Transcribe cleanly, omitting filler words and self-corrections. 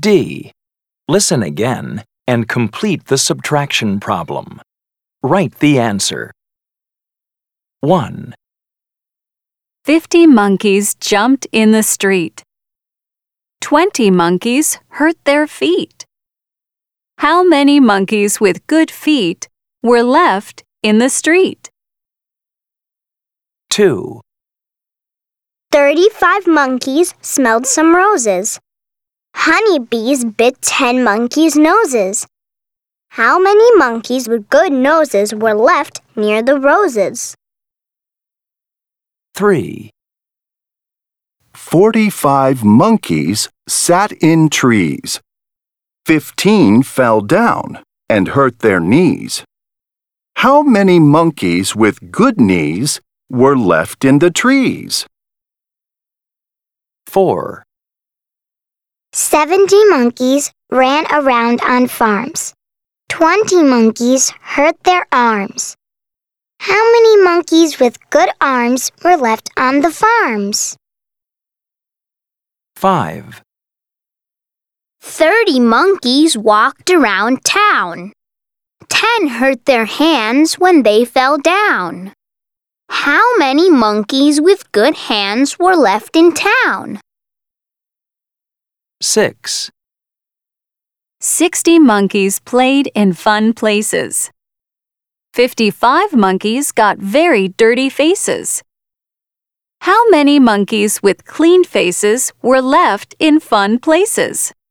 D. Listen again and complete the subtraction problem. Write the answer. 1. 50 monkeys jumped in the street. 20 monkeys hurt their feet. How many monkeys with good feet were left in the street? 2. 35 monkeys smelled some roses. Honeybees bit 10 monkeys' noses. How many monkeys with good noses were left near the roses? 3. 45 monkeys sat in trees. 15 fell down and hurt their knees. How many monkeys with good knees were left in the trees? 4. 70 monkeys ran around on farms. 20 monkeys hurt their arms. How many monkeys with good arms were left on the farms? 5. 30 monkeys walked around town. 10 hurt their hands when they fell down. How many monkeys with good hands were left in town? 6. 60 monkeys played in fun places. 55 monkeys got very dirty faces. How many monkeys with clean faces were left in fun places?